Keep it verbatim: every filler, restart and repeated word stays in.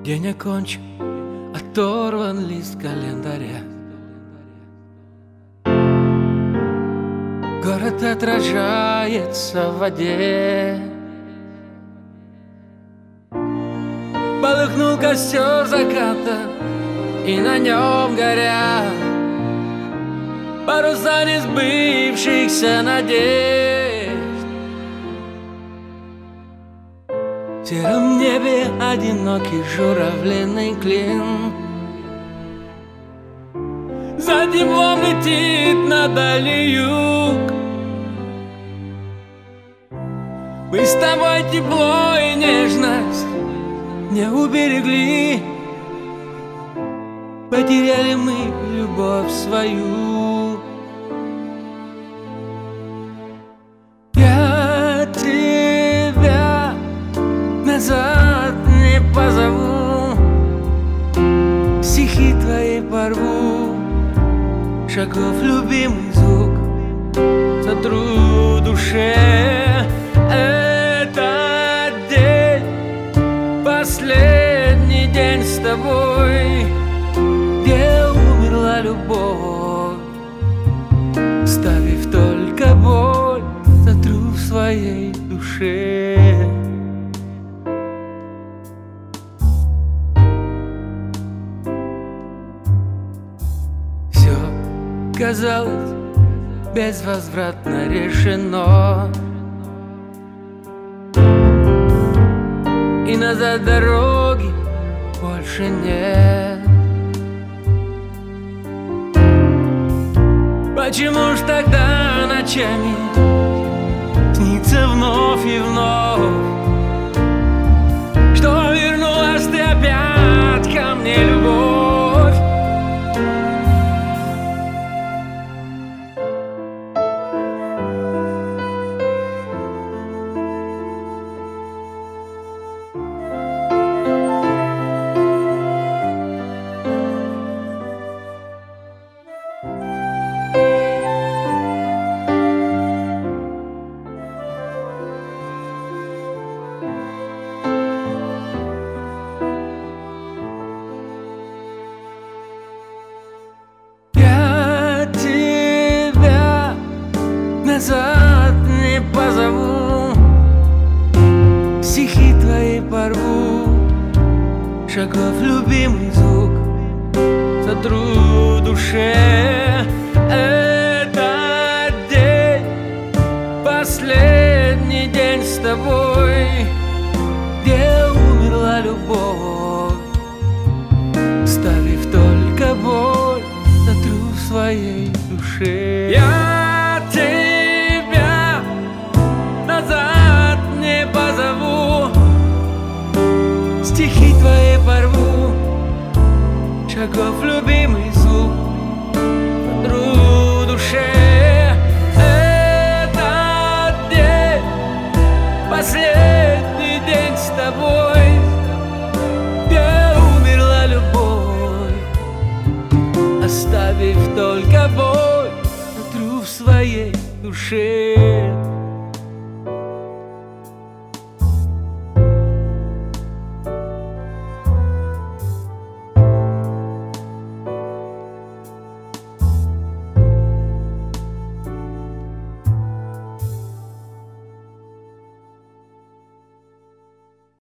День окончен, оторван лист календаря. Город отражается в воде. Полыхнул костер заката, и на нем горят паруса несбывшихся надежд. В сером небе одинокий журавлиный клин за теплом летит на дальний юг. Мы с тобой тепло и нежность не уберегли, потеряли мы любовь свою. Я тебя назад не позову, стихи твои порву, шагов любимый звук сотру в душе. Этот день, последний день с тобой, где умерла любовь, ставив только боль, сотру в своей душе. Все казалось безвозвратно решено, и назад дороги больше нет. Почему ж тогда ночами снится вновь и вновь, что вернулась ты опять ко мне, любовь? Назад не позову, стихи твои порву, шагов любимый звук сотру в душе. Этот день, последний день с тобой, где умерла любовь, ставив только боль, сотру в своей душе. Я назад не позову, стихи твои порву, шагов любимый звук сотру в душе. Этот день, последний день с тобой, где умерла любовь, оставив только боль, сотру в своей душе.